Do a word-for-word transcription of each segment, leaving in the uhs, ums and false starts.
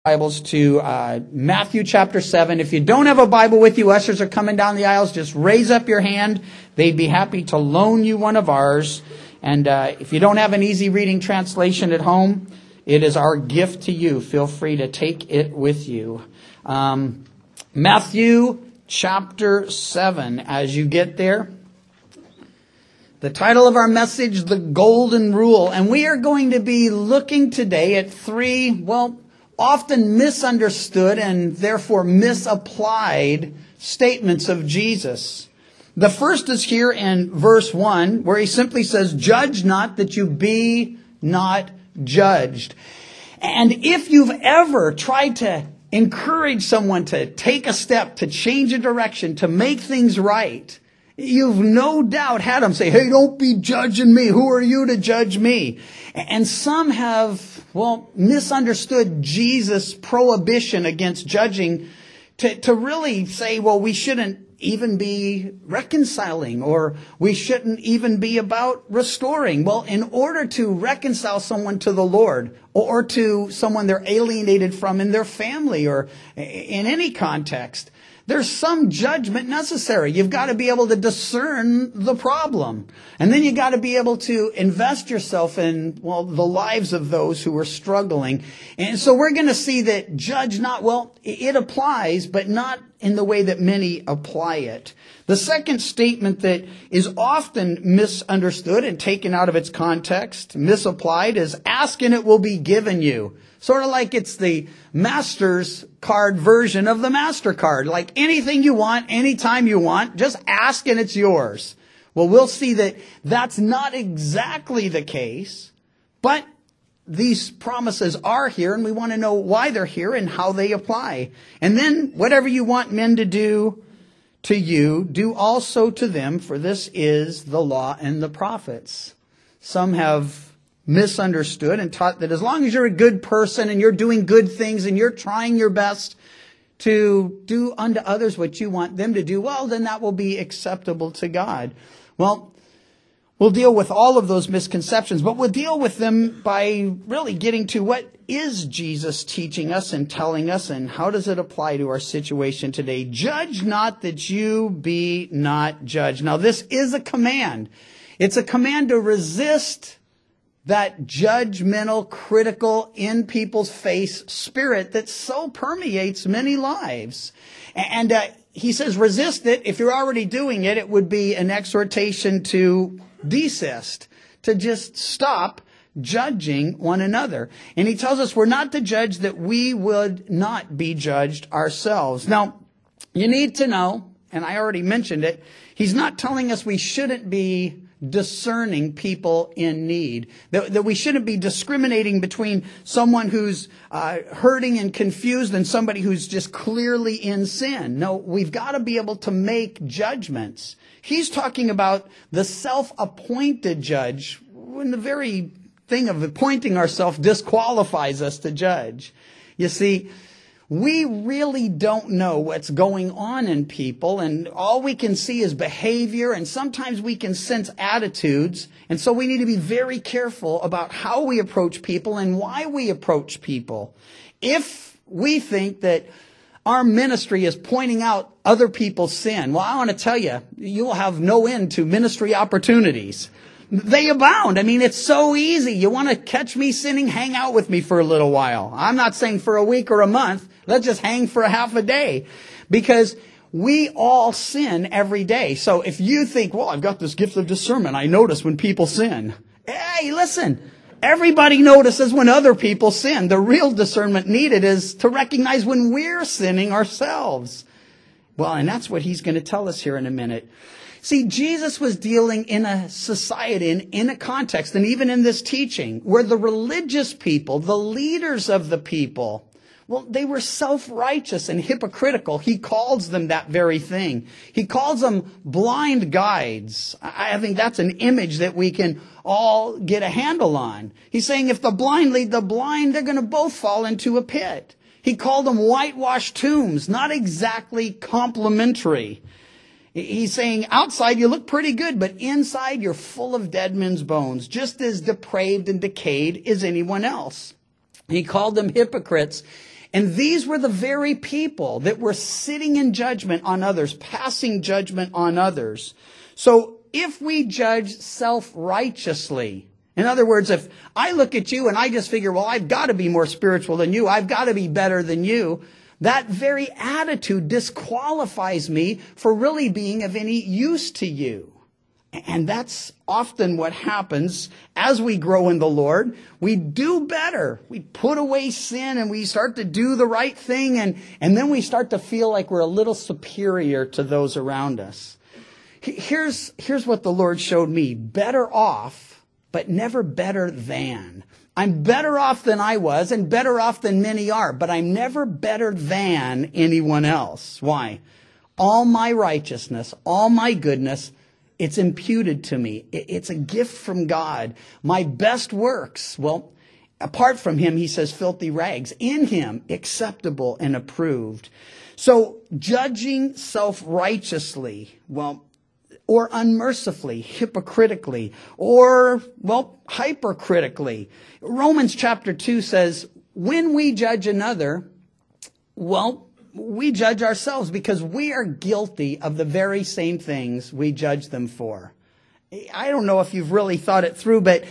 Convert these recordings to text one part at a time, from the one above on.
Bibles to uh, Matthew chapter seven. If you don't have a Bible with you, ushers are coming down the aisles. Just raise up your hand. They'd be happy to loan you one of ours. And uh, if you don't have an easy reading translation at home, it is our gift to you. Feel free to take it with you. Um, Matthew chapter seven. As you get there, the title of our message, The Golden Rule. And we are going to be looking today at three, well, often misunderstood and therefore misapplied statements of Jesus. The first is here in verse one, where he simply says, "Judge not that you be not judged." And if you've ever tried to encourage someone to take a step, to change a direction, to make things right, you've no doubt had them say, "Hey, don't be judging me. Who are you to judge me?" And some have, well, misunderstood Jesus' prohibition against judging to, to really say, well, we shouldn't even be reconciling, or we shouldn't even be about restoring. Well, in order to reconcile someone to the Lord, or to someone they're alienated from in their family or in any context, there's some judgment necessary. You've got to be able to discern the problem. And then you've got to be able to invest yourself in, well, the lives of those who are struggling. And so we're going to see that judge not, well, it applies, but not in the way that many apply it. The second statement that is often misunderstood and taken out of its context, misapplied, is ask and it will be given you. Sort of like it's the Master's card version of the MasterCard. Like anything you want, anytime you want, just ask and it's yours. Well, we'll see that that's not exactly the case, but these promises are here, and we want to know why they're here and how they apply. And then whatever you want men to do to you, do also to them, for this is the law and the prophets. Some have misunderstood and taught that as long as you're a good person and you're doing good things and you're trying your best to do unto others what you want them to do, well, then that will be acceptable to God. Well, we'll deal with all of those misconceptions, but we'll deal with them by really getting to what is Jesus teaching us and telling us, and how does it apply to our situation today. Judge not that you be not judged. Now, this is a command. It's a command to resist that judgmental, critical, in people's face spirit that so permeates many lives. And uh, he says resist it. If you're already doing it, it would be an exhortation to desist, to just stop judging one another. And he tells us we're not to judge that we would not be judged ourselves. Now, you need to know, and I already mentioned it, he's not telling us we shouldn't be discerning people in need, that, that we shouldn't be discriminating between someone who's uh, hurting and confused and somebody who's just clearly in sin. No, we've got to be able to make judgments. He's talking about the self-appointed judge, when the very thing of appointing ourselves disqualifies us to judge. You see, we really don't know what's going on in people, and all we can see is behavior, and sometimes we can sense attitudes, and so we need to be very careful about how we approach people and why we approach people. If we think that our ministry is pointing out other people's sin, well, I want to tell you, you'll have no end to ministry opportunities. They abound. I mean, it's so easy. You want to catch me sinning? Hang out with me for a little while. I'm not saying for a week or a month. Let's just hang for a half a day, because we all sin every day. So if you think, well, I've got this gift of discernment, I notice when people sin. Hey, listen, everybody notices when other people sin. The real discernment needed is to recognize when we're sinning ourselves. Well, and that's what he's going to tell us here in a minute. See, Jesus was dealing in a society and in a context, and even in this teaching, where the religious people, the leaders of the people, well, they were self-righteous and hypocritical. He calls them that very thing. He calls them blind guides. I think that's an image that we can all get a handle on. He's saying if the blind lead the blind, they're going to both fall into a pit. He called them whitewashed tombs, not exactly complimentary. He's saying outside you look pretty good, but inside you're full of dead men's bones, just as depraved and decayed as anyone else. He called them hypocrites. And these were the very people that were sitting in judgment on others, passing judgment on others. So if we judge self-righteously, in other words, if I look at you and I just figure, well, I've got to be more spiritual than you, I've got to be better than you, that very attitude disqualifies me for really being of any use to you. And that's often what happens as we grow in the Lord. We do better. We put away sin and we start to do the right thing. And, and then we start to feel like we're a little superior to those around us. Here's, here's what the Lord showed me. Better off, but never better than. I'm better off than I was and better off than many are, but I'm never better than anyone else. Why? All my righteousness, all my goodness, it's imputed to me. It's a gift from God. My best works, well, apart from him, he says, filthy rags. In him, acceptable and approved. So judging self-righteously, well, or unmercifully, hypocritically, or, well, hypercritically. Romans chapter two says, when we judge another, well, we judge ourselves because we are guilty of the very same things we judge them for. I don't know if you've really thought it through, but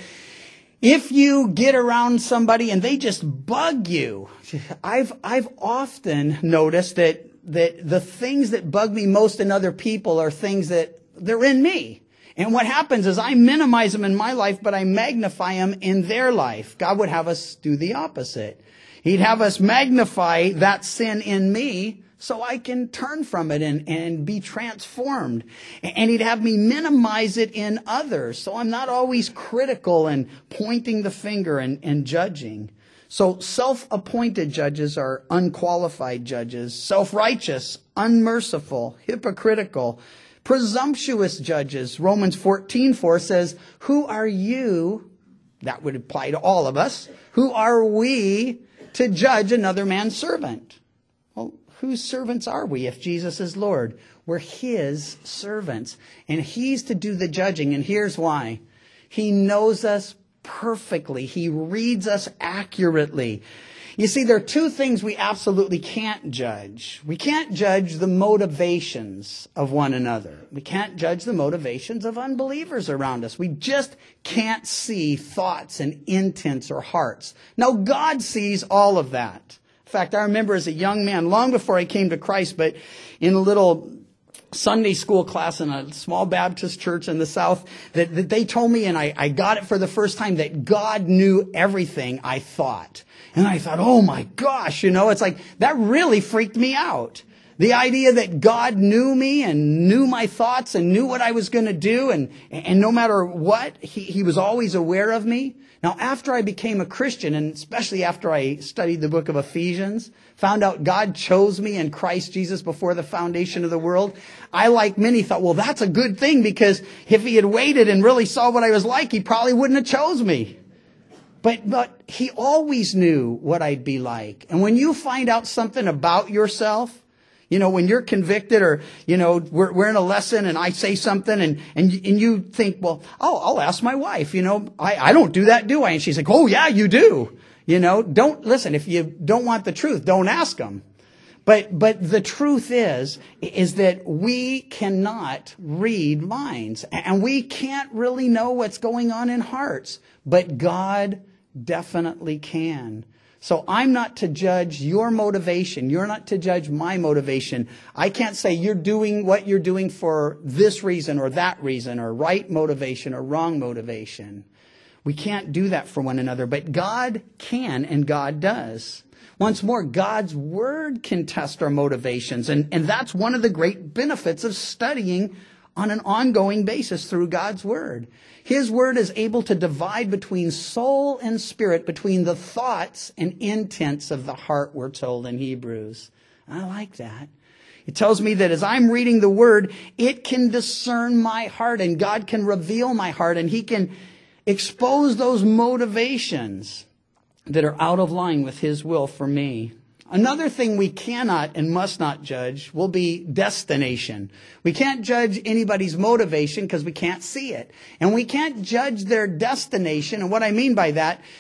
if you get around somebody and they just bug you, I've, I've often noticed that, that the things that bug me most in other people are things that they're in me. And what happens is I minimize them in my life, but I magnify them in their life. God would have us do the opposite. He'd have us magnify that sin in me so I can turn from it and, and be transformed. And he'd have me minimize it in others so I'm not always critical and pointing the finger and, and judging. So self-appointed judges are unqualified judges, self-righteous, unmerciful, hypocritical, presumptuous judges. Romans fourteen four says, who are you? That would apply to all of us. Who are we to judge another man's servant? Well, whose servants are we if Jesus is Lord? We're his servants. And he's to do the judging. And here's why. He knows us perfectly. He reads us accurately. You see, there are two things we absolutely can't judge. We can't judge the motivations of one another. We can't judge the motivations of unbelievers around us. We just can't see thoughts and intents or hearts. Now, God sees all of that. In fact, I remember as a young man, long before I came to Christ, but in a little Sunday school class in a small Baptist church in the South, that, that they told me, and I, I got it for the first time, that God knew everything I thought. And I thought, oh my gosh, you know, it's like, that really freaked me out. The idea that God knew me and knew my thoughts and knew what I was going to do, and, and no matter what, he, he was always aware of me. Now, after I became a Christian, and especially after I studied the book of Ephesians, found out God chose me in Christ Jesus before the foundation of the world, I, like many, thought, well, that's a good thing, because if he had waited and really saw what I was like, he probably wouldn't have chose me. But, but he always knew what I'd be like. And when you find out something about yourself, you know, when you're convicted, or, you know, we're, we're in a lesson and I say something and, and, and you think, well, oh, I'll ask my wife, you know, I, I don't do that, do I? And she's like, oh yeah, you do. You know, don't listen. If you don't want the truth, don't ask them. But, but the truth is, is that we cannot read minds, and we can't really know what's going on in hearts, but God definitely can. So I'm not to judge your motivation. You're not to judge my motivation. I can't say you're doing what you're doing for this reason or that reason, or right motivation or wrong motivation. We can't do that for one another, but God can, and God does. Once more, God's Word can test our motivations, and, and that's one of the great benefits of studying on an ongoing basis through God's Word. His Word is able to divide between soul and spirit, between the thoughts and intents of the heart, we're told in Hebrews. I like that. It tells me that as I'm reading the Word, it can discern my heart, and God can reveal my heart, and He can expose those motivations that are out of line with His will for me. Another thing we cannot and must not judge will be destination. We can't judge anybody's motivation because we can't see it. And we can't judge their destination. And what I mean by that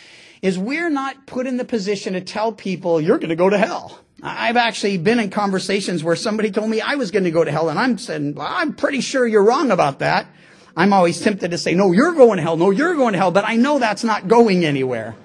is we're not put in the position to tell people, you're going to go to hell. I've actually been in conversations where somebody told me I was going to go to hell, and I'm saying, well, I'm pretty sure you're wrong about that. I'm always tempted to say, no, you're going to hell. No, you're going to hell. But I know that's not going anywhere.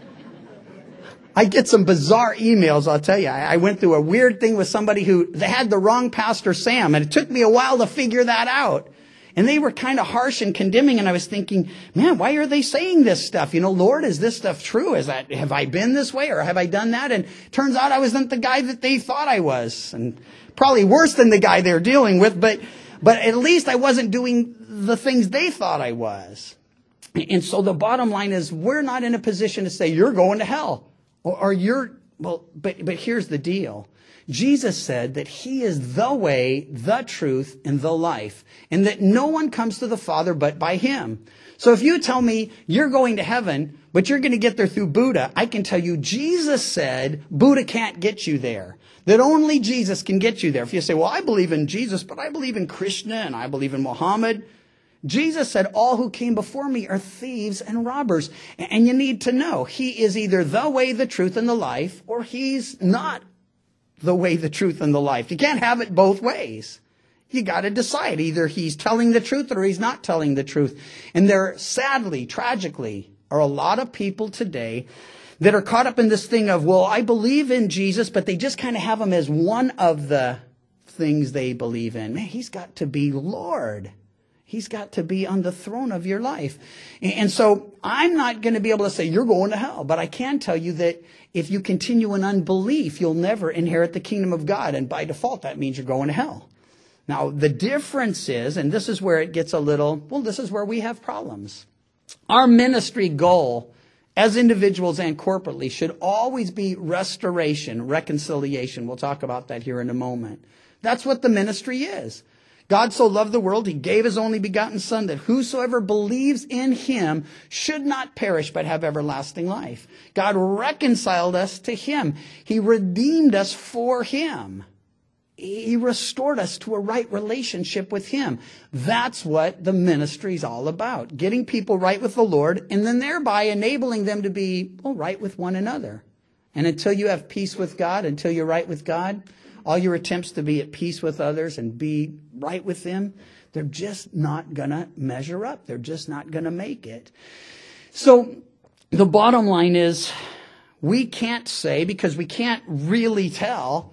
I get some bizarre emails, I'll tell you. I went through a weird thing with somebody who they had the wrong Pastor Sam, and it took me a while to figure that out. And they were kind of harsh and condemning, and I was thinking, man, why are they saying this stuff? You know, Lord, is this stuff true? Is that, have I been this way, or have I done that? And turns out I wasn't the guy that they thought I was, and probably worse than the guy they're dealing with, but, but at least I wasn't doing the things they thought I was. And so the bottom line is we're not in a position to say, you're going to hell, or, or you're, well, but, but here's the deal. Jesus said that he is the way, the truth, and the life, and that no one comes to the Father but by him. So if you tell me you're going to heaven, but you're going to get there through Buddha, I can tell you Jesus said Buddha can't get you there, that only Jesus can get you there. If you say, well, I believe in Jesus, but I believe in Krishna and I believe in Muhammad, Jesus said, all who came before me are thieves and robbers. And you need to know, he is either the way, the truth, and the life, or he's not the way, the truth, and the life. You can't have it both ways. You got to decide. Either he's telling the truth or he's not telling the truth. And there, sadly, tragically, are a lot of people today that are caught up in this thing of, well, I believe in Jesus, but they just kind of have him as one of the things they believe in. Man, he's got to be Lord. He's got to be on the throne of your life. And so I'm not going to be able to say you're going to hell, but I can tell you that if you continue in unbelief, you'll never inherit the kingdom of God. And by default, that means you're going to hell. Now, the difference is, and this is where it gets a little, well, this is where we have problems. Our ministry goal as individuals and corporately should always be restoration, reconciliation. We'll talk about that here in a moment. That's what the ministry is. God so loved the world, he gave his only begotten Son, that whosoever believes in him should not perish but have everlasting life. God reconciled us to him. He redeemed us for him. He restored us to a right relationship with him. That's what the ministry is all about. Getting people right with the Lord, and then thereby enabling them to be, well, right with one another. And until you have peace with God, until you're right with God, all your attempts to be at peace with others and be right with them, they're just not going to measure up. They're just not going to make it. So the bottom line is we can't say, because we can't really tell,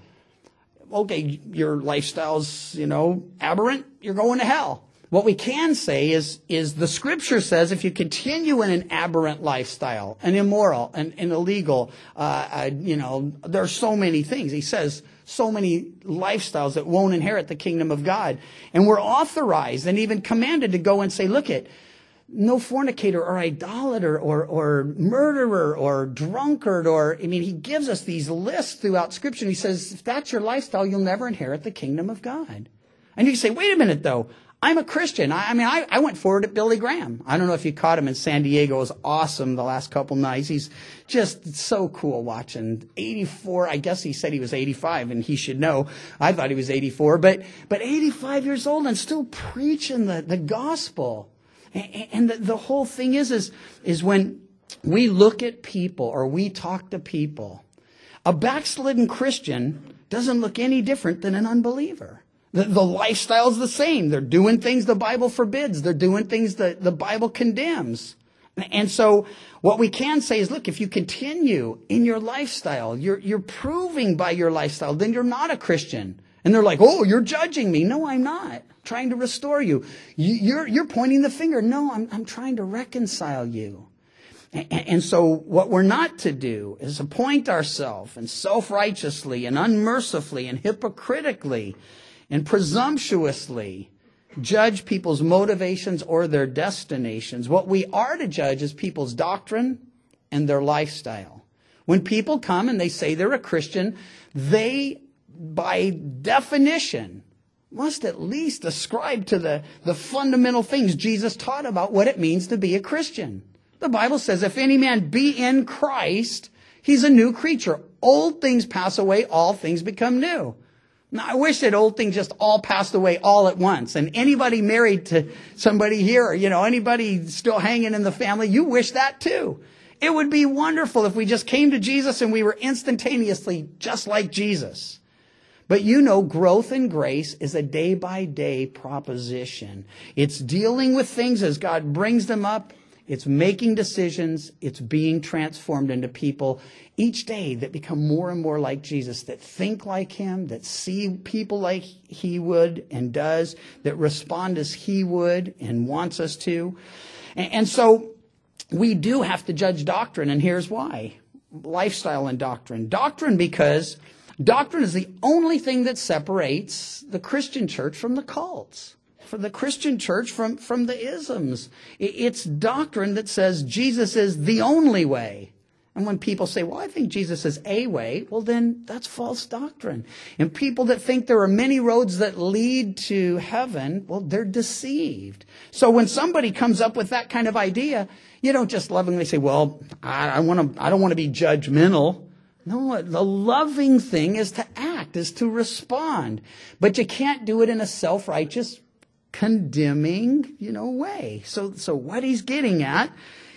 okay, your lifestyle's, you know, aberrant, you're going to hell. What we can say is, is the scripture says if you continue in an aberrant lifestyle, an immoral, and an, an illegal, uh, uh, you know, there are so many things. He says so many lifestyles that won't inherit the kingdom of God. And we're authorized and even commanded to go and say, look it, no fornicator or idolater or, or murderer or drunkard or, I mean, he gives us these lists throughout scripture. He says, if that's your lifestyle, you'll never inherit the kingdom of God. And you say, wait a minute though. I'm a Christian. I, I mean, I, I went forward at Billy Graham. I don't know if you caught him in San Diego. It was awesome the last couple nights. He's just so cool watching. eighty-four, I guess he said he was eighty-five, and he should know. I thought he was eighty-four, but but eighty-five years old and still preaching the, the gospel. And, and the, the whole thing is, is, is when we look at people or we talk to people, a backslidden Christian doesn't look any different than an unbeliever. The, the lifestyle's the same. They're doing things the Bible forbids. They're doing things that the Bible condemns. And so what we can say is, look, if you continue in your lifestyle, you're, you're proving by your lifestyle, then you're not a Christian. And they're like, oh, you're judging me. No, I'm not. I'm trying to restore you. you you're, you're pointing the finger. No, I'm, I'm trying to reconcile you. And, and so what we're not to do is appoint ourselves and self-righteously and unmercifully and hypocritically and presumptuously judge people's motivations or their destinations. What we are to judge is people's doctrine and their lifestyle. When people come and they say they're a Christian, they, by definition, must at least ascribe to the, the fundamental things Jesus taught about what it means to be a Christian. The Bible says, if any man be in Christ, he's a new creature. Old things pass away, all things become new. Now, I wish that old things just all passed away all at once. And anybody married to somebody here, you know, anybody still hanging in the family, you wish that too. It would be wonderful if we just came to Jesus and we were instantaneously just like Jesus. But you know, growth in grace is a day-by-day proposition. It's dealing with things as God brings them up. It's making decisions. It's being transformed into people each day that become more and more like Jesus, that think like him, that see people like he would and does, that respond as he would and wants us to. And, and so we do have to judge doctrine, and here's why. Lifestyle and doctrine. Doctrine because doctrine is the only thing that separates the Christian church from the cults, for the Christian church from, from the isms. It's doctrine that says Jesus is the only way. And when people say, well, I think Jesus is a way, well, then that's false doctrine. And people that think there are many roads that lead to heaven, well, they're deceived. So when somebody comes up with that kind of idea, you don't just lovingly say, well, I, I want to, I don't want to be judgmental. No, the loving thing is to act, is to respond. But you can't do it in a self-righteous, condemning, you know, way. So, so what he's getting at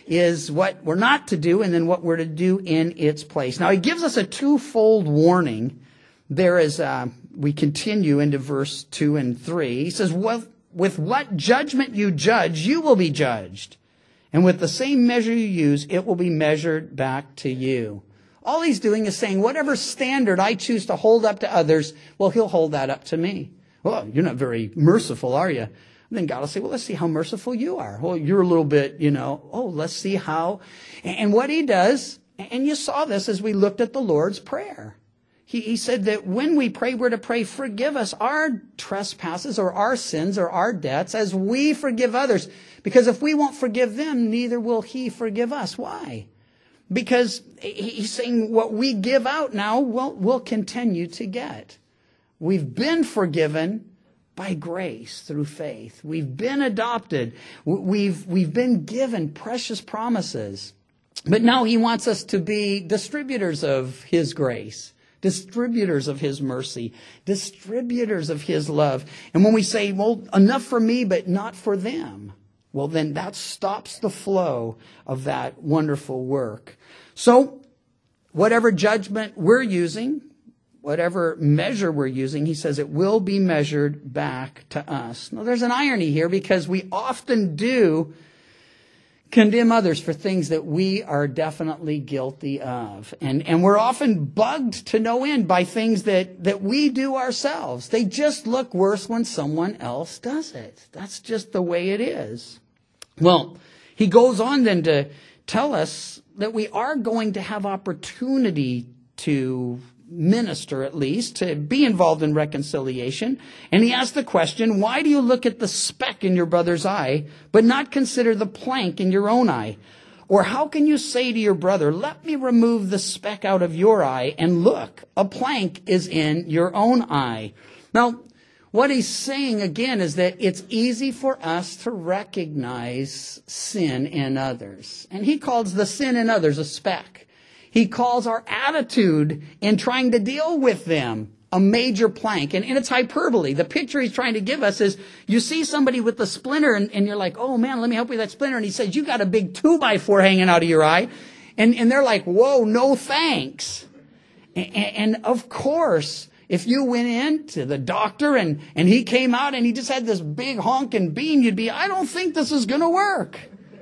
is what we're not to do and then what we're to do in its place. Now, he gives us a twofold warning there as uh, we continue into verse two and three. He says, well, with what judgment you judge, you will be judged. And with the same measure you use, it will be measured back to you. All he's doing is saying, whatever standard I choose to hold up to others, well, he'll hold that up to me. Well, you're not very merciful, are you? And then God will say, well, let's see how merciful you are. Well, you're a little bit, you know, oh, let's see how. And what he does, and you saw this as we looked at the Lord's Prayer. He, he said that when we pray, we're to pray, forgive us our trespasses or our sins or our debts as we forgive others. Because if we won't forgive them, neither will he forgive us. Why? Because he's saying what we give out now, we'll, we'll continue to get. We've been forgiven by grace through faith. We've been adopted. We've, we've been given precious promises. But now he wants us to be distributors of his grace, distributors of his mercy, distributors of his love. And when we say, well, enough for me, but not for them, well, then that stops the flow of that wonderful work. So whatever judgment we're using, whatever measure we're using, he says it will be measured back to us. Now, there's an irony here because we often do condemn others for things that we are definitely guilty of. And, and we're often bugged to no end by things that, that we do ourselves. They just look worse when someone else does it. That's just the way it is. Well, he goes on then to tell us that we are going to have opportunity to minister, at least, to be involved in reconciliation. And he asked the question, why do you look at the speck in your brother's eye, but not consider the plank in your own eye? Or how can you say to your brother, let me remove the speck out of your eye, and look, a plank is in your own eye? Now, what he's saying again is that it's easy for us to recognize sin in others. And he calls the sin in others a speck. He calls our attitude in trying to deal with them a major plank. And, and it's hyperbole. The picture he's trying to give us is you see somebody with the splinter and, and you're like, oh man, let me help you with that splinter. And he says, you got a big two by four hanging out of your eye. And, and they're like, whoa, no thanks. And, and of course, if you went in to the doctor and, and he came out and he just had this big honking beam, you'd be, I don't think this is going to work.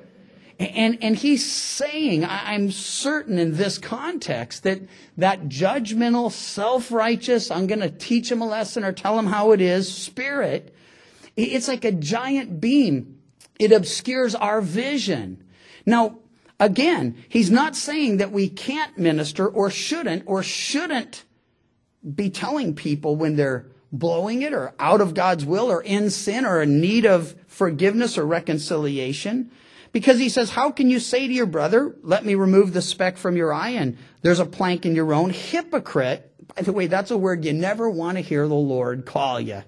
And, and he's saying, I'm certain in this context that that judgmental, self-righteous, I'm going to teach him a lesson or tell him how it is, spirit, it's like a giant beam. It obscures our vision. Now, again, he's not saying that we can't minister or shouldn't or shouldn't be telling people when they're blowing it or out of God's will or in sin or in need of forgiveness or reconciliation. Because he says, how can you say to your brother, let me remove the speck from your eye and there's a plank in your own? Hypocrite. By the way, that's a word you never want to hear the Lord call you.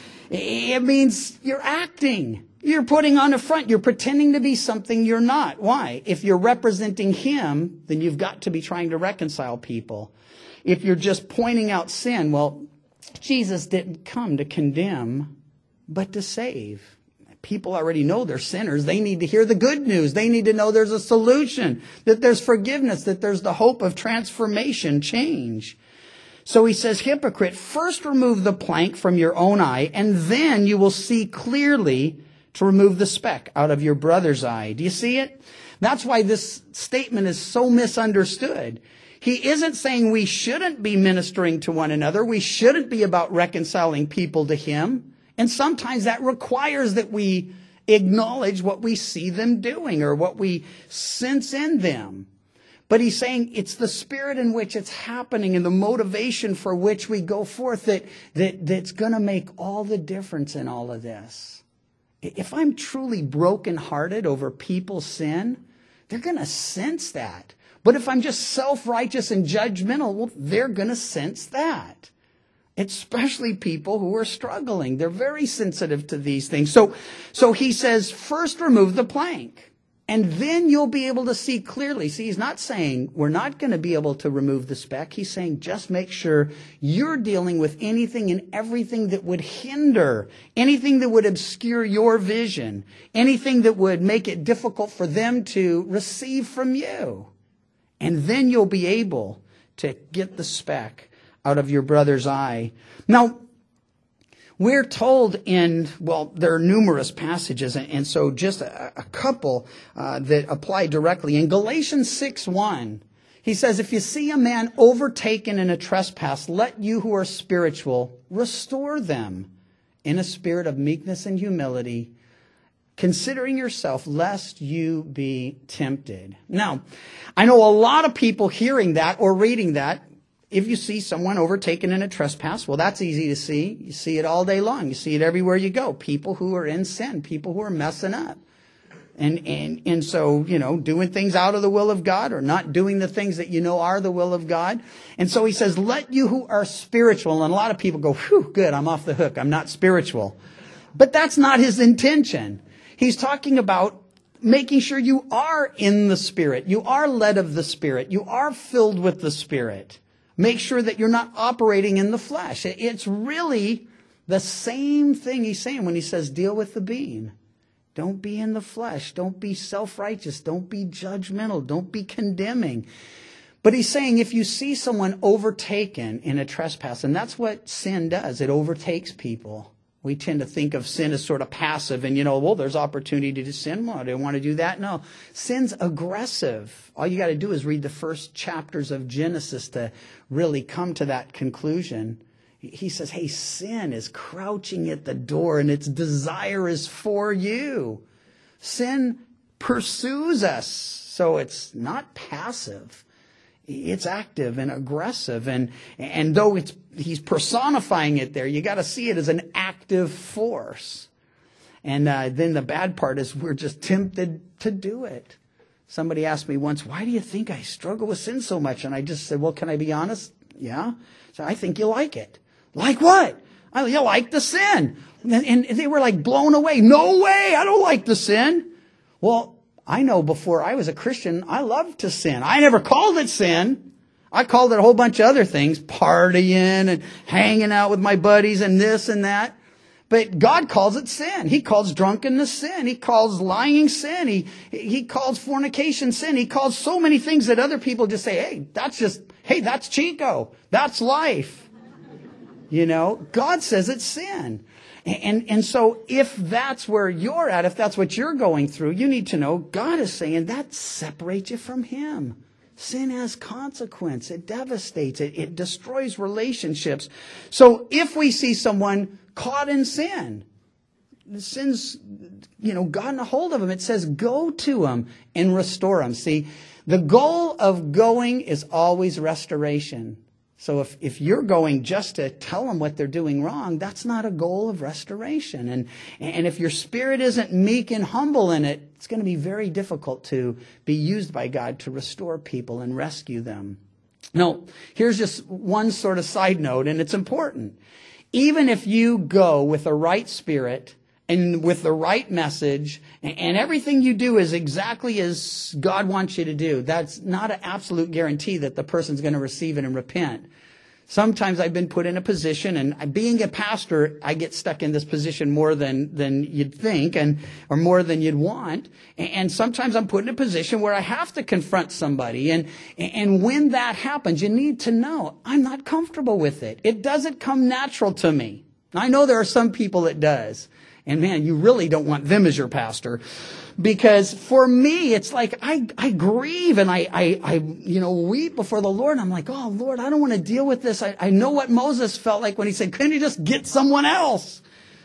It means you're acting. You're putting on a front. You're pretending to be something you're not. Why? If you're representing him, then you've got to be trying to reconcile people. If you're just pointing out sin, well, Jesus didn't come to condemn, but to save. People already know they're sinners. They need to hear the good news. They need to know there's a solution, that there's forgiveness, that there's the hope of transformation, change. So he says, hypocrite, first remove the plank from your own eye, and then you will see clearly to remove the speck out of your brother's eye. Do you see it? That's why this statement is so misunderstood. He isn't saying we shouldn't be ministering to one another. We shouldn't be about reconciling people to him. And sometimes that requires that we acknowledge what we see them doing or what we sense in them. But he's saying it's the spirit in which it's happening and the motivation for which we go forth that, that that's going to make all the difference in all of this. If I'm truly brokenhearted over people's sin, they're going to sense that. But if I'm just self-righteous and judgmental, well, they're going to sense that. Especially people who are struggling. They're very sensitive to these things. So, so he says, first remove the plank. And then you'll be able to see clearly. See, he's not saying we're not going to be able to remove the speck. He's saying just make sure you're dealing with anything and everything that would hinder, anything that would obscure your vision, anything that would make it difficult for them to receive from you. And then you'll be able to get the speck out of your brother's eye. Now, we're told in, well, there are numerous passages, and, and so just a, a couple uh, that apply directly. In Galatians six one, he says, if you see a man overtaken in a trespass, let you who are spiritual restore them in a spirit of meekness and humility, considering yourself, lest you be tempted. Now, I know a lot of people hearing that or reading that, if you see someone overtaken in a trespass, well, that's easy to see. You see it all day long. You see it everywhere you go. People who are in sin, people who are messing up. And, and, and so, you know, doing things out of the will of God or not doing the things that you know are the will of God. And so he says, let you who are spiritual. And a lot of people go, whew, good, I'm off the hook. I'm not spiritual. But that's not his intention. He's talking about making sure you are in the Spirit. You are led of the Spirit. You are filled with the Spirit. Make sure that you're not operating in the flesh. It's really the same thing he's saying when he says deal with the being. Don't be in the flesh. Don't be self-righteous. Don't be judgmental. Don't be condemning. But he's saying if you see someone overtaken in a trespass, and that's what sin does. It overtakes people. We tend to think of sin as sort of passive and, you know, well, there's opportunity to sin. Well, I don't want to do that. No, sin's aggressive. All you got to do is read the first chapters of Genesis to really come to that conclusion. He says, hey, sin is crouching at the door and its desire is for you. Sin pursues us. So it's not passive. It's active and aggressive. And, and though it's, he's personifying it there, you got to see it as an active force. And uh, then the bad part is we're just tempted to do it. Somebody asked me once, why do you think I struggle with sin so much? And I just said, well, can I be honest? Yeah. So I think you like it. Like what? I, you like the sin. And, and they were like blown away. No way. I don't like the sin. Well, I know before I was a Christian, I loved to sin. I never called it sin. I called it a whole bunch of other things, partying and hanging out with my buddies and this and that. But God calls it sin. He calls drunkenness sin. He calls lying sin. He, he calls fornication sin. He calls so many things that other people just say, hey, that's just, hey, that's Chico. That's life. You know, God says it's sin. And, and so if that's where you're at, if that's what you're going through, you need to know God is saying that separates you from Him. Sin has consequence. It devastates. It, it destroys relationships. So if we see someone caught in sin, the sin's, you know, gotten a hold of them, it says go to them and restore them. See, the goal of going is always restoration. So if, if you're going just to tell them what they're doing wrong, that's not a goal of restoration. And, and if your spirit isn't meek and humble in it, it's going to be very difficult to be used by God to restore people and rescue them. Now, here's just one sort of side note, and it's important. Even if you go with the right spirit and with the right message, and everything you do is exactly as God wants you to do, that's not an absolute guarantee that the person's going to receive it and repent. Sometimes I've been put in a position, and being a pastor, I get stuck in this position more than, than you'd think, and, or more than you'd want. And sometimes I'm put in a position where I have to confront somebody. And, and when that happens, you need to know I'm not comfortable with it. It doesn't come natural to me. I know there are some people it does. And man, you really don't want them as your pastor. Because for me, it's like I, I grieve and I, I, I, you know, weep before the Lord. I'm like, oh, Lord, I don't want to deal with this. I, I know what Moses felt like when he said, couldn't you just get someone else?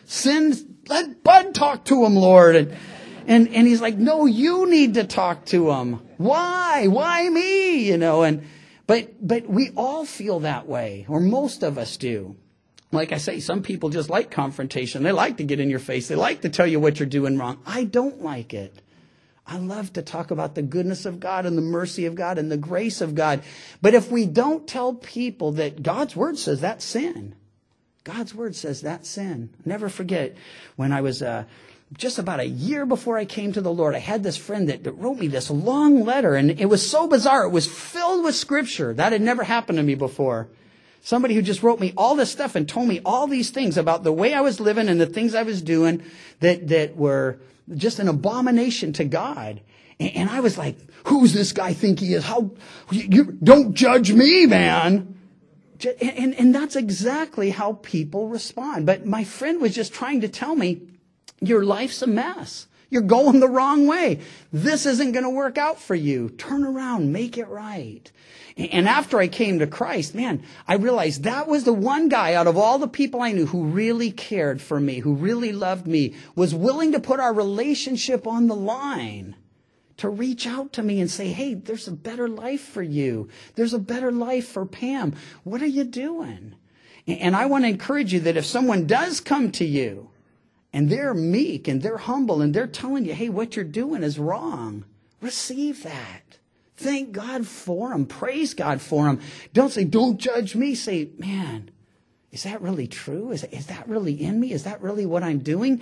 Send, let Bud talk to him, Lord. And, and, and he's like, no, you need to talk to him. Why? Why me? You know, and, but, but we all feel that way, or most of us do. Like I say, some people just like confrontation. They like to get in your face. They like to tell you what you're doing wrong. I don't like it. I love to talk about the goodness of God and the mercy of God and the grace of God. But if we don't tell people that God's word says that's sin, God's word says that's sin. Never forget when I was uh, just about a year before I came to the Lord, I had this friend that, that wrote me this long letter, and it was so bizarre. It was filled with scripture. That had never happened to me before. Somebody who just wrote me all this stuff and told me all these things about the way I was living and the things I was doing that, that were just an abomination to God. And, and I was like, who's this guy think he is? How, you, you don't judge me, man. And, and, and that's exactly how people respond. But my friend was just trying to tell me, your life's a mess. You're going the wrong way. This isn't going to work out for you. Turn around, make it right. And after I came to Christ, man, I realized that was the one guy out of all the people I knew who really cared for me, who really loved me, was willing to put our relationship on the line, to reach out to me and say, hey, there's a better life for you. There's a better life for Pam. What are you doing? And I want to encourage you that if someone does come to you and they're meek and they're humble and they're telling you, hey, what you're doing is wrong, receive that. Thank God for them. Praise God for them. Don't say, don't judge me. Say, man, is that really true? Is, is that really in me? Is that really what I'm doing?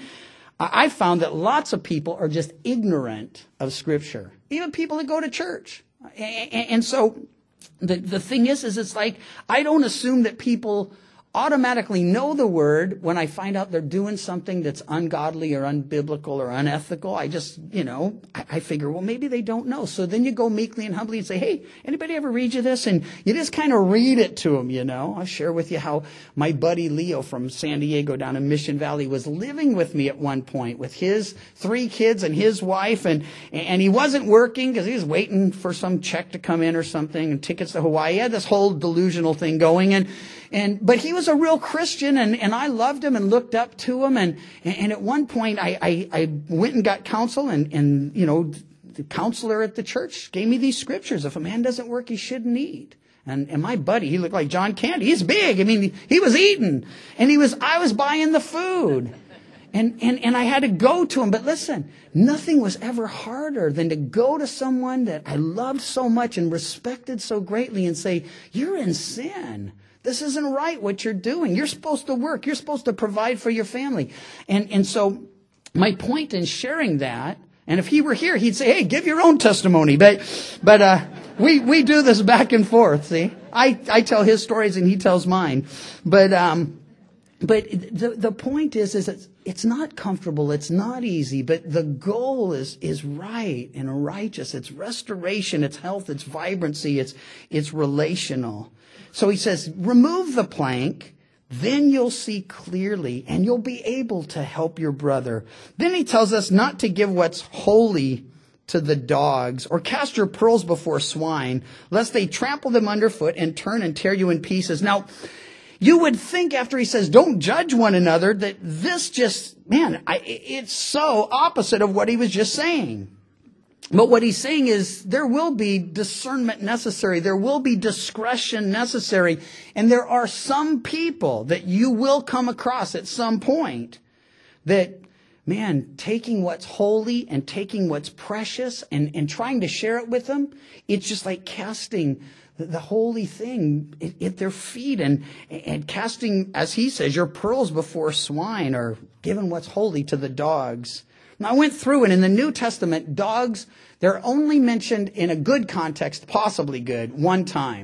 I found that lots of people are just ignorant of Scripture. Even people that go to church. And, and so the, the thing is, is it's like, I don't assume that people automatically know the word when I find out they're doing something that's ungodly or unbiblical or unethical. I just, you know, I, I figure, well, maybe they don't know. So then you go meekly and humbly and say, hey, anybody ever read you this? And you just kind of read it to them, you know. I'll share with you how my buddy Leo from San Diego down in Mission Valley was living with me at one point with his three kids and his wife. And, and he wasn't working because he was waiting for some check to come in or something and tickets to Hawaii. He had this whole delusional thing going. And And, but he was a real Christian, and, and I loved him and looked up to him. And, and at one point I, I, I went and got counsel, and, and, you know, the counselor at the church gave me these scriptures. If a man doesn't work, he shouldn't eat. And, and my buddy, he looked like John Candy. He's big. I mean, he was eating, and he was, I was buying the food. And, and, and I had to go to him. But listen, nothing was ever harder than to go to someone that I loved so much and respected so greatly and say, you're in sin. This isn't right what you're doing. You're supposed to work. You're supposed to provide for your family. And, and so my point in sharing that, and if he were here, he'd say, hey, give your own testimony. But, but, uh, we, we do this back and forth. See, I, I tell his stories and he tells mine. But, um, but the, the point is, is it's, it's not comfortable. It's not easy, but the goal is, is right and righteous. It's restoration. It's health. It's vibrancy. It's, it's relational. So he says, remove the plank, then you'll see clearly, and you'll be able to help your brother. Then he tells us not to give what's holy to the dogs, or cast your pearls before swine, lest they trample them underfoot and turn and tear you in pieces. Now, you would think after he says, don't judge one another, that this just, man, I, it's so opposite of what he was just saying. But what he's saying is there will be discernment necessary. There will be discretion necessary. And there are some people that you will come across at some point that, man, taking what's holy and taking what's precious and, and trying to share it with them, it's just like casting the, the holy thing at, at their feet and, and casting, as he says, your pearls before swine, or giving what's holy to the dogs. Now, I went through, and in the New Testament, dogs, they're only mentioned in a good context, possibly good, one time.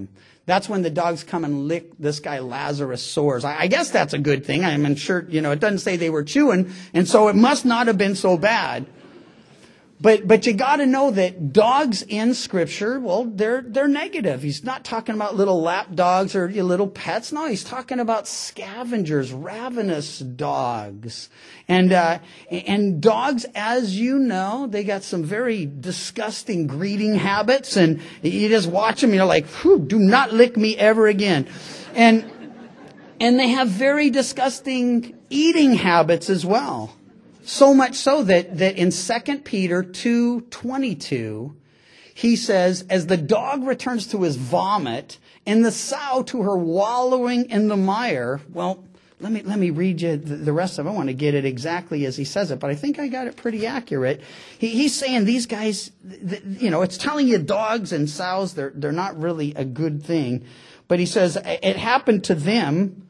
That's when the dogs come and lick this guy Lazarus' sores. I, I guess that's a good thing. I'm sure, you know, it doesn't say they were chewing, and so it must not have been so bad. But but you got to know that dogs in Scripture, well, they're they're negative. He's not talking about little lap dogs or little pets. No, he's talking about scavengers, ravenous dogs. And uh, and dogs, as you know, they got some very disgusting greeting habits. And you just watch them, you're like, whew, do not lick me ever again. And and they have very disgusting eating habits as well. So much so that, that in Second Peter two twenty-two, he says, as the dog returns to his vomit and the sow to her wallowing in the mire. Well, let me, let me read you the, the rest of it. I want to get it exactly as he says it, but I think I got it pretty accurate. He, he's saying these guys, you know, it's telling you dogs and sows, they're, they're not really a good thing. But he says it happened to them.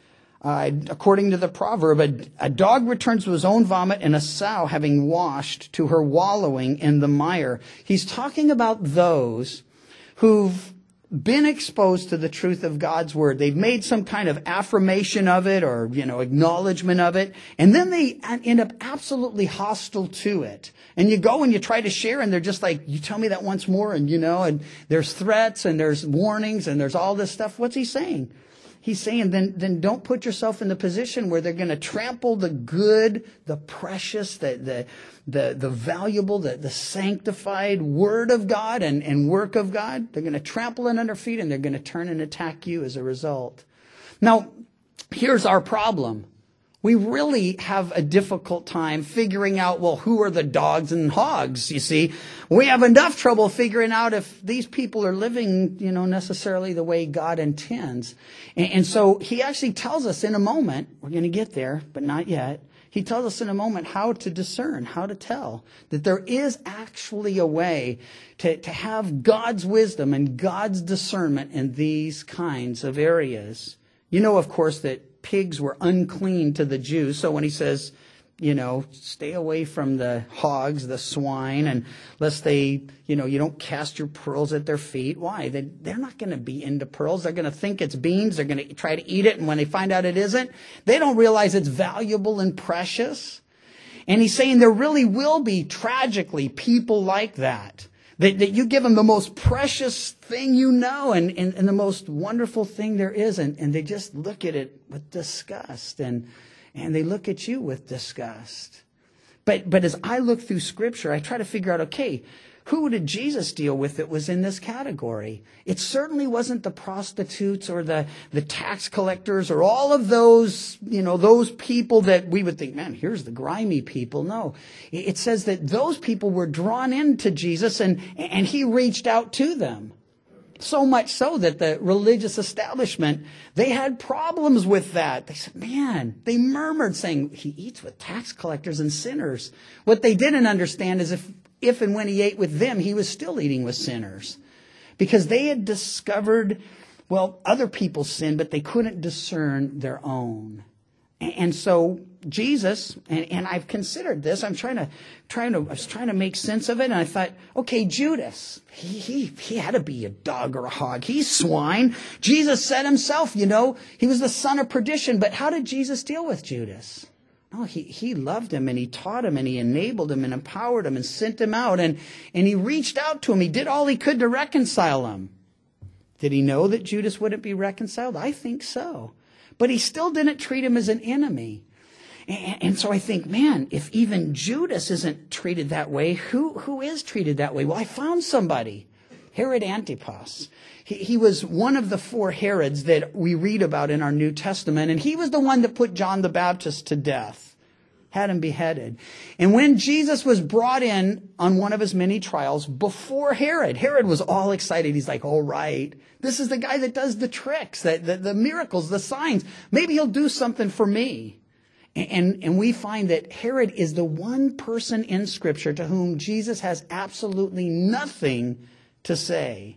Uh, according to the proverb, a, a dog returns to his own vomit and a sow having washed to her wallowing in the mire. He's talking about those who've been exposed to the truth of God's word. They've made some kind of affirmation of it or, you know, acknowledgement of it. And then they end up absolutely hostile to it. And you go and you try to share and they're just like, you tell me that once more. And, you know, and there's threats and there's warnings and there's all this stuff. What's he saying? He's saying, then, then don't put yourself in the position where they're going to trample the good, the precious, the, the, the, the valuable, the, the sanctified word of God and, and work of God. They're going to trample it under feet and they're going to turn and attack you as a result. Now, here's our problem. We really have a difficult time figuring out, well, who are the dogs and hogs, you see. We have enough trouble figuring out if these people are living, you know, necessarily the way God intends. And, and so he actually tells us in a moment, we're going to get there, but not yet. He tells us in a moment how to discern, how to tell that there is actually a way to, to have God's wisdom and God's discernment in these kinds of areas. You know, of course, that pigs were unclean to the Jews. So when he says, you know, stay away from the hogs, the swine, and lest they, you know, you don't cast your pearls at their feet. Why? They, they're not going to be into pearls. They're going to think it's beans. They're going to try to eat it. And when they find out it isn't, they don't realize it's valuable and precious. And he's saying there really will be tragically people like that. That, that you give them the most precious thing you know and, and, and the most wonderful thing there is. And, and they just look at it with disgust. And, and they look at you with disgust. But, but as I look through Scripture, I try to figure out, okay, who did Jesus deal with that was in this category? It certainly wasn't the prostitutes or the, the tax collectors or all of those, you know, those people that we would think, man, here's the grimy people. No, it says that those people were drawn into Jesus and, and he reached out to them. So much so that the religious establishment, they had problems with that. They said, man, they murmured saying, he eats with tax collectors and sinners. What they didn't understand is if If and when he ate with them, he was still eating with sinners. Because they had discovered, well, other people's sin, but they couldn't discern their own. And so Jesus, and, and I've considered this, I'm trying to, trying to, I was trying to make sense of it, and I thought, okay, Judas, he, he, he had to be a dog or a hog. He's swine. Jesus said himself, you know, he was the son of perdition. But how did Jesus deal with Judas? No, he, he loved him and he taught him and he enabled him and empowered him and sent him out and, and he reached out to him. He did all he could to reconcile him. Did he know that Judas wouldn't be reconciled? I think so. But he still didn't treat him as an enemy. And, and so I think, man, if even Judas isn't treated that way, who, who is treated that way? Well, I found somebody. Herod Antipas. He, he was one of the four Herods that we read about in our New Testament, and he was the one that put John the Baptist to death, had him beheaded. And when Jesus was brought in on one of his many trials before Herod, Herod was all excited. He's like, all right, this is the guy that does the tricks, the, the, the miracles, the signs. Maybe he'll do something for me. And, and, and we find that Herod is the one person in Scripture to whom Jesus has absolutely nothing to say.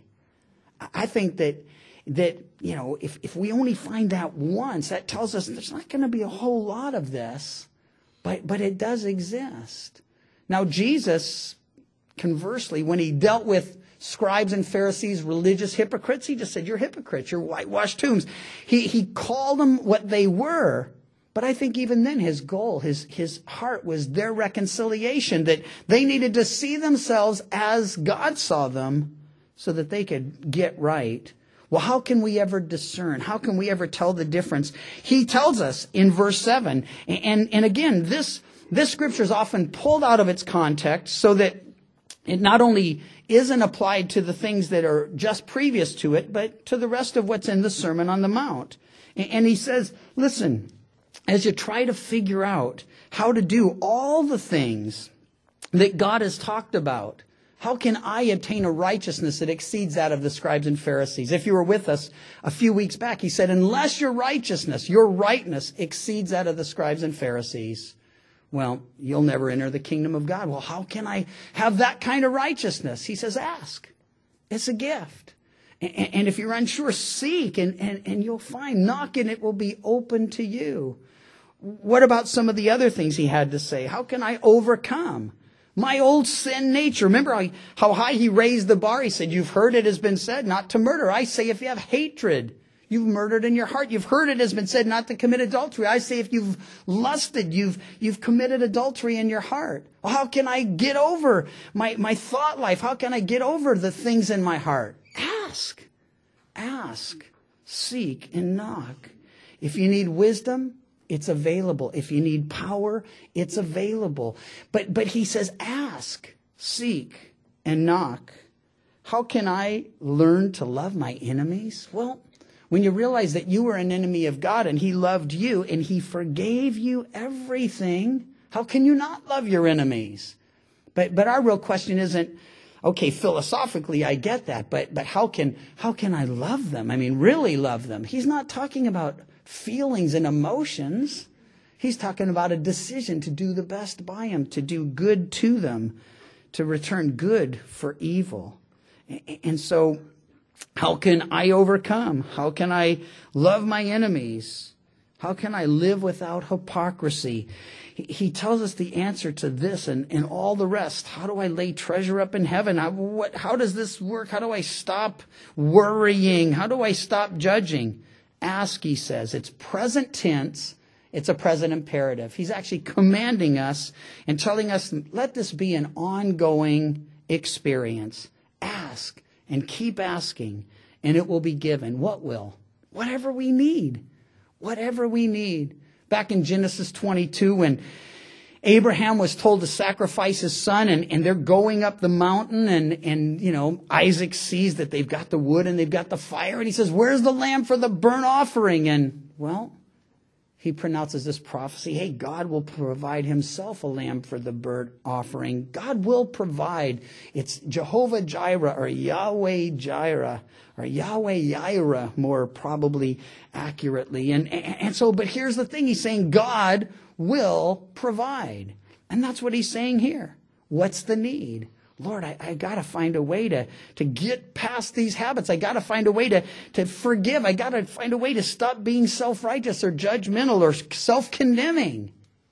I think that, that you know, if, if we only find that once, that tells us there's not going to be a whole lot of this, but, but it does exist. Now, Jesus, conversely, when he dealt with scribes and Pharisees, religious hypocrites. He just said, you're hypocrites, you're whitewashed tombs. He, he called them what they were. But I think even then his goal, his, his heart was their reconciliation, that they needed to see themselves as God saw them so that they could get right. Well, how can we ever discern? How can we ever tell the difference? He tells us in verse seven. And, and again, this, this scripture is often pulled out of its context so that it not only isn't applied to the things that are just previous to it, but to the rest of what's in the Sermon on the Mount. And, and he says, listen, as you try to figure out how to do all the things that God has talked about, how can I obtain a righteousness that exceeds that of the scribes and Pharisees? If you were with us a few weeks back, he said, unless your righteousness, your rightness exceeds that of the scribes and Pharisees, well, you'll never enter the kingdom of God. Well, how can I have that kind of righteousness? He says, ask. It's a gift. And, and if you're unsure, seek and, and, and you'll find. Knock and it will be open to you. What about some of the other things he had to say? How can I overcome my old sin nature? Remember how, how high he raised the bar? He said, you've heard it has been said not to murder. I say if you have hatred, you've murdered in your heart. You've heard it has been said not to commit adultery. I say if you've lusted, you've you've committed adultery in your heart. Well, how can I get over my, my thought life? How can I get over the things in my heart? Ask. Ask. Seek and knock. If you need wisdom, it's available. If you need power, it's available. But but he says, ask, seek, and knock. How can I learn to love my enemies? Well, when you realize that you were an enemy of God and he loved you and he forgave you everything, how can you not love your enemies? But but our real question isn't, okay, philosophically I get that, but but how can how can I love them? I mean, really love them. He's not talking about feelings and emotions. He's talking about a decision to do the best by them, to do good to them, to return good for evil. And so how can I overcome? How can I love my enemies? How can I live without hypocrisy? He tells us the answer to this and, and all the rest. How do I lay treasure up in heaven? How, what, how does this work? How do I stop worrying? How do I stop judging? Ask, he says. It's present tense. It's a present imperative. He's actually commanding us and telling us, let this be an ongoing experience. Ask and keep asking, and it will be given. What will? Whatever we need. Whatever we need. Back in Genesis twenty-two, when Abraham was told to sacrifice his son, and, and they're going up the mountain, and, and, you know, Isaac sees that they've got the wood and they've got the fire, and he says, where's the lamb for the burnt offering? And, well, he pronounces this prophecy, hey, God will provide himself a lamb for the burnt offering. God will provide. It's Jehovah Jireh, or Yahweh Jireh, or Yahweh Yireh, more probably accurately. And, and, and so, but here's the thing, he's saying God will provide. And that's what he's saying here. What's the need? Lord, I, I got to find a way to, to get past these habits. I got to find a way to, to forgive. I got to find a way to stop being self-righteous or judgmental or self-condemning.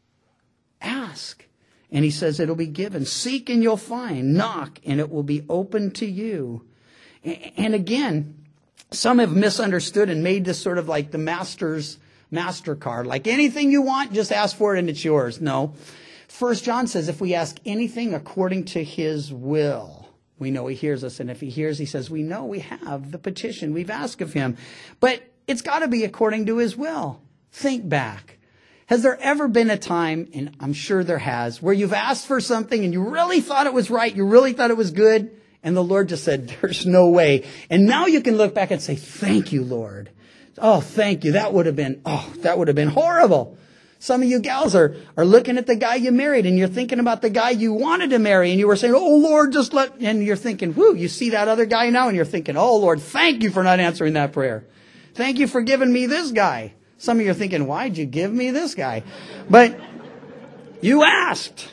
Ask. And he says it'll be given. Seek and you'll find. Knock and it will be open to you. And again, some have misunderstood and made this sort of like the master's MasterCard. Like anything you want, just ask for it and it's yours. No. First John says if we ask anything according to his will, we know he hears us. And if he hears, he says, we know we have the petition. We've asked of him. But it's got to be according to his will. Think back. Has there ever been a time, and I'm sure there has, where you've asked for something and you really thought it was right, you really thought it was good, and the Lord just said, there's no way. And now you can look back and say, thank you, Lord. Oh, thank you. That would have been, oh, that would have been horrible. Some of you gals are, are looking at the guy you married and you're thinking about the guy you wanted to marry and you were saying, oh, Lord, just let, and you're thinking, whoo, you see that other guy now and you're thinking, oh, Lord, thank you for not answering that prayer. Thank you for giving me this guy. Some of you are thinking, why'd you give me this guy? But you asked.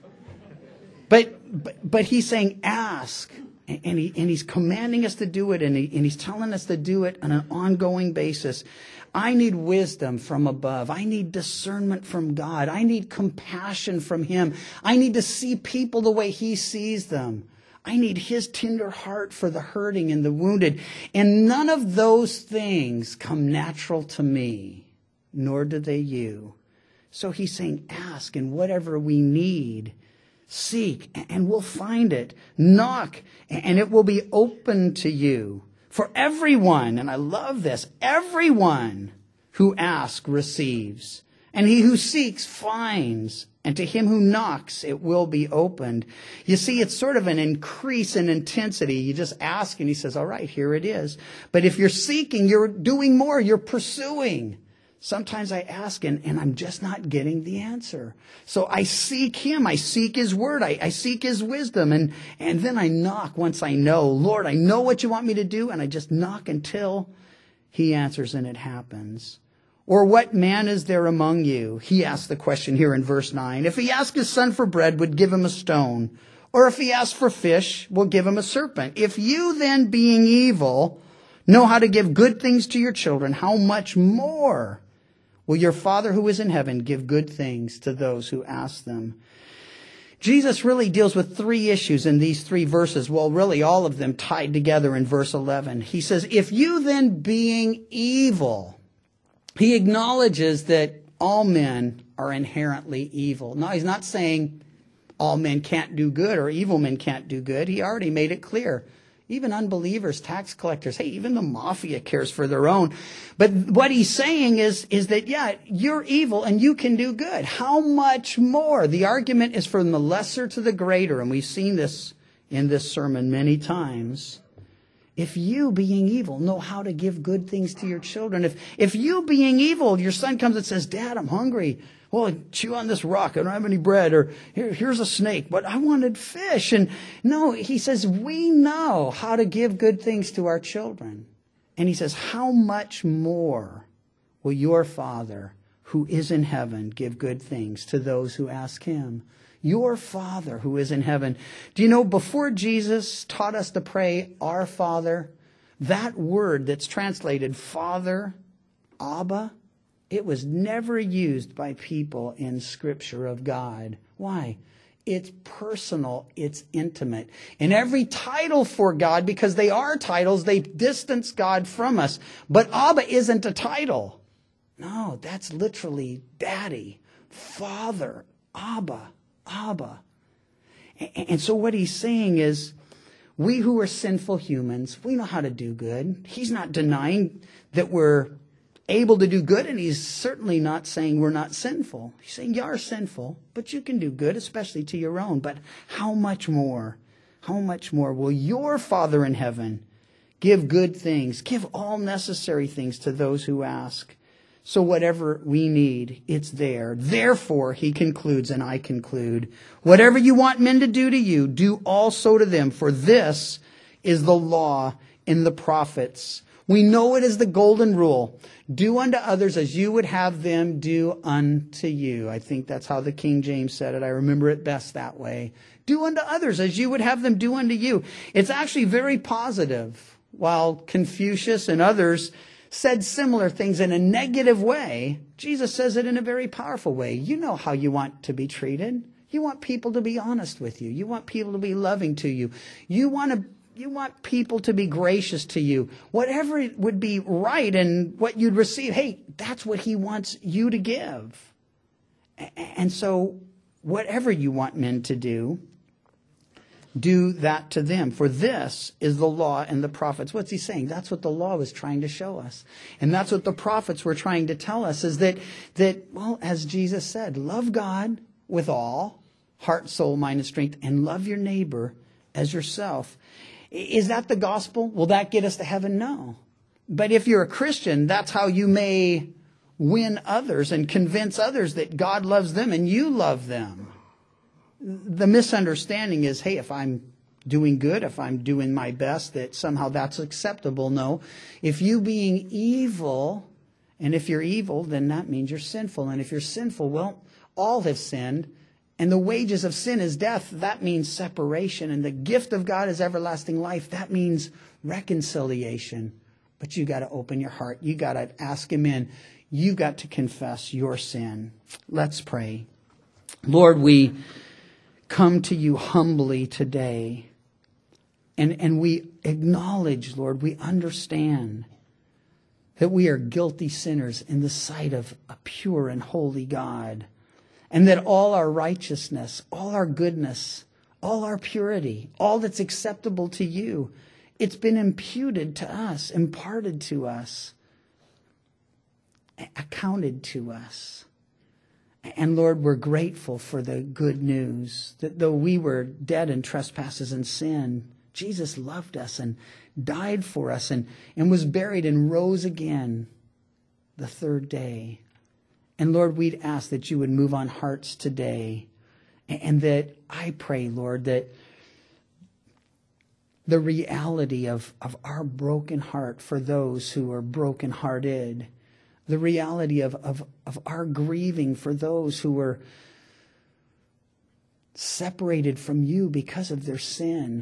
But, but, but he's saying ask. And, he, and he's commanding us to do it, and, he, and he's telling us to do it on an ongoing basis. I need wisdom from above. I need discernment from God. I need compassion from him. I need to see people the way he sees them. I need his tender heart for the hurting and the wounded. And none of those things come natural to me, nor do they you. So he's saying, ask, and whatever we need, seek, and we'll find it. Knock, and it will be open to you. For everyone, and I love this, everyone who asks receives, and he who seeks finds, and to him who knocks it will be opened. You see, it's sort of an increase in intensity. You just ask, and he says, all right, here it is. But if you're seeking, you're doing more, you're pursuing. Sometimes I ask and, and I'm just not getting the answer. So I seek him. I seek his word. I, I seek his wisdom. And, and then I knock once I know, Lord, I know what you want me to do. And I just knock until he answers and it happens. Or what man is there among you? He asks the question here in verse nine. If he asks his son for bread, would give him a stone. Or if he asks for fish, will give him a serpent. If you then, being evil, know how to give good things to your children, how much more will your Father who is in heaven give good things to those who ask them? Jesus really deals with three issues in these three verses. Well, really all of them tied together in verse eleven. He says, if you then being evil, he acknowledges that all men are inherently evil. Now, he's not saying all men can't do good or evil men can't do good. He already made it clear. Even unbelievers, tax collectors, hey, even the mafia cares for their own. But what he's saying is, is that, yeah, you're evil and you can do good. How much more? The argument is from the lesser to the greater. And we've seen this in this sermon many times. If you, being evil, know how to give good things to your children. If, if you, being evil, your son comes and says, Dad, I'm hungry. Well, chew on this rock. I don't have any bread. Or Here, here's a snake, but I wanted fish. And no, he says, we know how to give good things to our children. And he says, how much more will your Father who is in heaven give good things to those who ask him? Your Father who is in heaven. Do you know, before Jesus taught us to pray, our Father, that word that's translated Father, Abba, it was never used by people in Scripture of God. Why? It's personal. It's intimate. And every title for God, because they are titles, they distance God from us. But Abba isn't a title. No, that's literally Daddy, Father, Abba, Abba. And so what he's saying is, we who are sinful humans, we know how to do good. He's not denying that we're able to do good, and he's certainly not saying we're not sinful. He's saying you are sinful, but you can do good, especially to your own. But how much more, how much more will your Father in heaven give good things, give all necessary things to those who ask? So whatever we need, it's there. Therefore, he concludes, and I conclude, whatever you want men to do to you, do also to them, for this is the law in the prophets. We know it is the golden rule. Do unto others as you would have them do unto you. I think that's how the King James said it. I remember it best that way. Do unto others as you would have them do unto you. It's actually very positive. While Confucius and others said similar things in a negative way, Jesus says it in a very powerful way. You know how you want to be treated. You want people to be honest with you. You want people to be loving to you. You want to You want people to be gracious to you. Whatever would be right and what you'd receive, hey, that's what he wants you to give. And so whatever you want men to do, do that to them. For this is the law and the prophets. What's he saying? That's what the law was trying to show us. And that's what the prophets were trying to tell us, is that, that well, as Jesus said, love God with all, heart, soul, mind, and strength, and love your neighbor as yourself. Is that the gospel? Will that get us to heaven? No. But if you're a Christian, that's how you may win others and convince others that God loves them and you love them. The misunderstanding is, hey, if I'm doing good, if I'm doing my best, that somehow that's acceptable. No. If you being evil, and if you're evil, then that means you're sinful. And if you're sinful, well, all have sinned. And the wages of sin is death. That means separation. And the gift of God is everlasting life. That means reconciliation. But you got to open your heart. You got to ask him in. You got to confess your sin. Let's pray. Lord, we come to you humbly today. And, and we acknowledge, Lord, we understand that we are guilty sinners in the sight of a pure and holy God. And that all our righteousness, all our goodness, all our purity, all that's acceptable to you, it's been imputed to us, imparted to us, accounted to us. And Lord, we're grateful for the good news that though we were dead in trespasses and sin, Jesus loved us and died for us and, and was buried and rose again the third day. And Lord, we'd ask that you would move on hearts today. And that I pray, Lord, that the reality of, of our broken heart for those who are brokenhearted, the reality of, of, of our grieving for those who were separated from you because of their sin,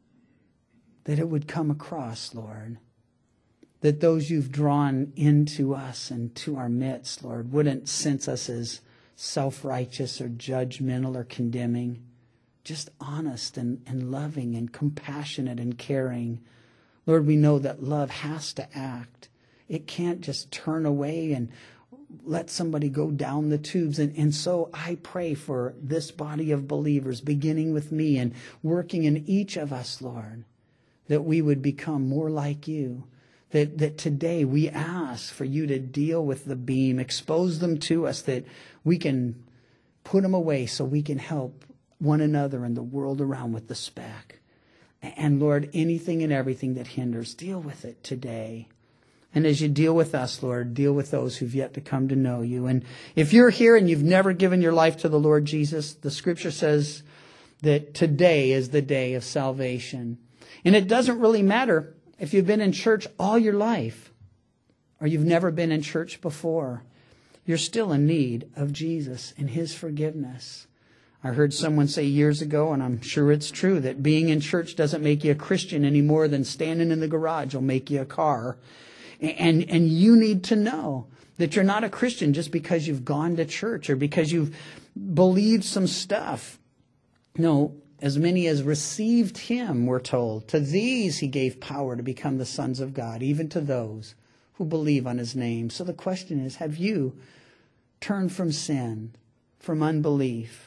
that it would come across, Lord. That those you've drawn into us and to our midst, Lord, wouldn't sense us as self-righteous or judgmental or condemning, just honest and, and loving and compassionate and caring. Lord, we know that love has to act. It can't just turn away and let somebody go down the tubes. And, and so I pray for this body of believers, beginning with me and working in each of us, Lord, that we would become more like you. That, that today we ask for you to deal with the beam, expose them to us, that we can put them away so we can help one another and the world around with the speck. And Lord, anything and everything that hinders, deal with it today. And as you deal with us, Lord, deal with those who've yet to come to know you. And if you're here and you've never given your life to the Lord Jesus, the scripture says that today is the day of salvation. And it doesn't really matter if you've been in church all your life or you've never been in church before. You're still in need of Jesus and his forgiveness. I heard someone say years ago, and I'm sure it's true, that being in church doesn't make you a Christian any more than standing in the garage will make you a car. And, and you need to know that you're not a Christian just because you've gone to church or because you've believed some stuff. No, as many as received him, we're told, to these he gave power to become the sons of God, even to those who believe on his name. So the question is, have you turned from sin, from unbelief,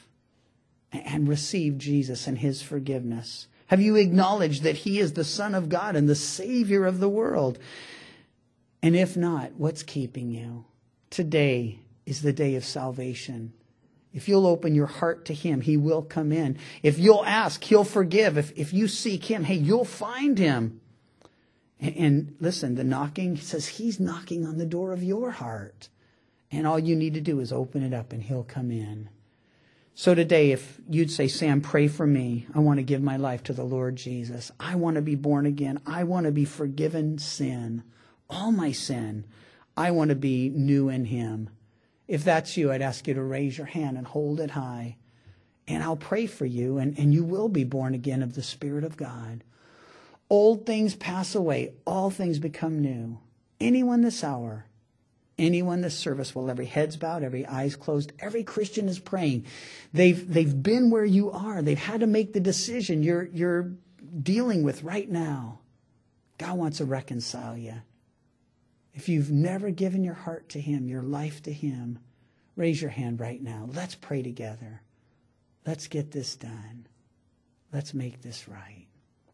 and received Jesus and his forgiveness? Have you acknowledged that he is the Son of God and the Savior of the world? And if not, what's keeping you? Today is the day of salvation. If you'll open your heart to him, he will come in. If you'll ask, he'll forgive. If, if you seek him, hey, you'll find him. And, and listen, the knocking, he says he's knocking on the door of your heart. And all you need to do is open it up and he'll come in. So today, if you'd say, Sam, pray for me. I want to give my life to the Lord Jesus. I want to be born again. I want to be forgiven sin, all my sin. I want to be new in him. If that's you, I'd ask you to raise your hand and hold it high. And I'll pray for you, and, and you will be born again of the Spirit of God. Old things pass away. All things become new. Anyone this hour, anyone this service, while every head's bowed, every eye's closed, every Christian is praying. They've, they've been where you are. They've had to make the decision you're, you're dealing with right now. God wants to reconcile you. If you've never given your heart to him, your life to him, raise your hand right now. Let's pray together. Let's get this done. Let's make this right.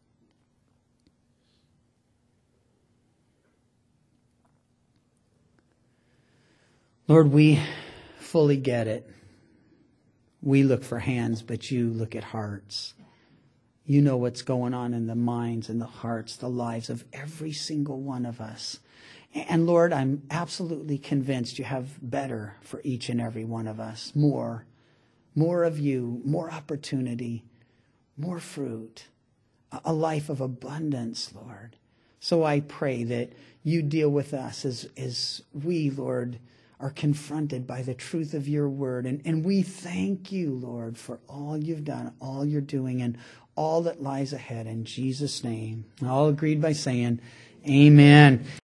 Lord, we fully get it. We look for hands, but you look at hearts. You know what's going on in the minds and the hearts, the lives of every single one of us. And Lord, I'm absolutely convinced you have better for each and every one of us. More, more of you, more opportunity, more fruit, a life of abundance, Lord. So I pray that you deal with us as, as we, Lord, are confronted by the truth of your word. And, and we thank you, Lord, for all you've done, all you're doing, and all that lies ahead in Jesus' name. All agreed by saying, amen.